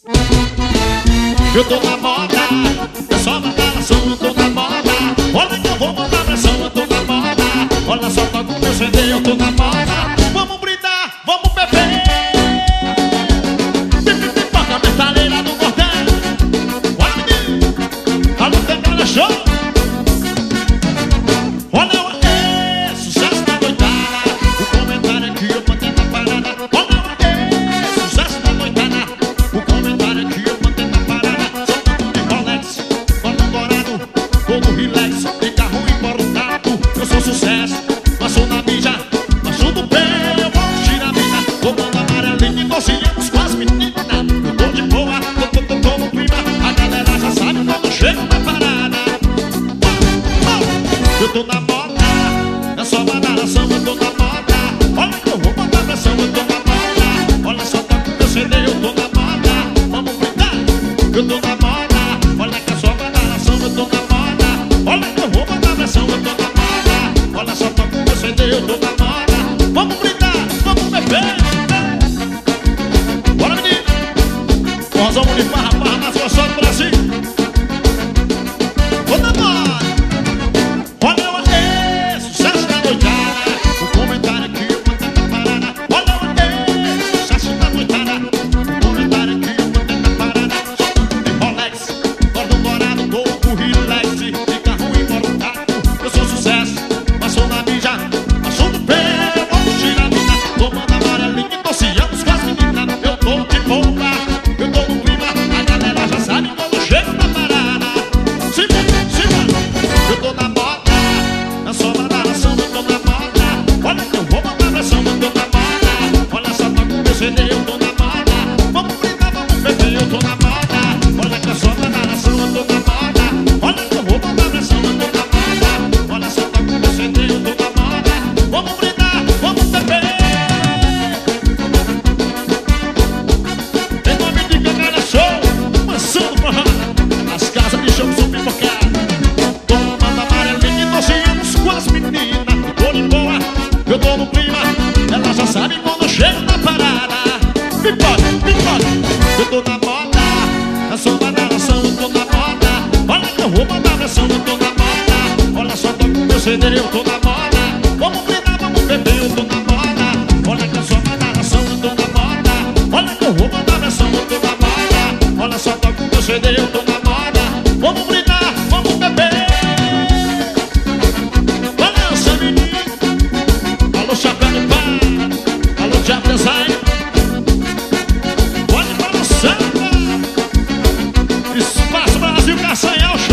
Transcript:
Eu tô na moda, é só badalação, eu tô na moda. Olha que eu vou botar pressão, eu tô na moda. Olha só, toca o meu CD, eu tô na moda. Vamos brindar, vamos beber. Pipoca, metaleira do bordão. Olha, menino, a luta é show. Olha o sucesso da noitada. O comentário aqui eu mandei na parada. Olha o sucesso da noitada. O comentário aqui eu mandei na parada. Só de Rolex, corno dourado, todo relax, de carro importado. Eu sou sucesso, passou na mídia, passou do pé, eu vou tirar a vida. Tomando amarelinho e 12 anos com as meninas. Eu tô de boa, tô no clima. A galera já sabe quando chego na parada. Eu tô na moda, é só badalação, eu tô na moda. Olha que eu vou botar pressão, eu tô na moda. Olha só, toca o meu CD, eu tô na moda. Vamos brindar, eu tô na moda. Olha que é só badalação, eu tô na moda. Olha que eu vou botar pressão, eu tô na moda. Olha só, toca o meu CD, eu tô na moda. Vamos brindar, vamos beber. Bora, menino. Nós vamos de farra, farra mais gostosa do Brasil. Tô na moda. Olha o sucesso da noitada. O comentário aqui eu mandei na parada. Olha o sucesso da noitada. O comentário aqui eu mandei na parada. Só de Rolex, corno dourado, todo relax, de carro importado. Eu sou sucesso, passou na mídia, passou no pé, vamos tirar a vida. Tomando amarelinho e 12 anos com as meninas. Eu tô de boa, eu tô no clima. A galera já sabe quando eu chego na parada. Simbora, eu tô na moda. É só badalação, eu tô na moda. Olha que eu vou botar pressão, eu tô na moda. Olha só, toca o meu CD, eu tô na moda. Vamos brindar, vamos beber, eu tô na moda. Olha que é só badalação, eu tô na moda. Olha que eu vou botar pressão, eu tô na moda. Olha só, toca o meu CD, eu tô na moda. Vamos brindar, vamos beber. Em nome de Cacana Show, mansão do forró, as casas de show são pipocadas. Tomando amarelinho e 12 anos com as meninas. Tô de boa, eu tô no clima. Ela já sabe quando eu chego na parada. Pipoca, pipoca, eu tô na moda. É só badalação, eu tô na moda. Olha que eu vou botar pressão, eu tô na moda. Olha só, toca o meu CD, eu tô na moda. Vamos brindar, vamos beber, eu tô na moda. Olha que é só badalação, eu tô na moda. Olha que eu vou botar pressão, eu tô na moda. Olha só, toca o meu CD, eu tô na moda. Vamos brindar, vamos beber. Balança, menino. Alô, chapéu de pá. Alô, Diabo Design. Pode balançar. Espaço Brasil, Caçanhal Show.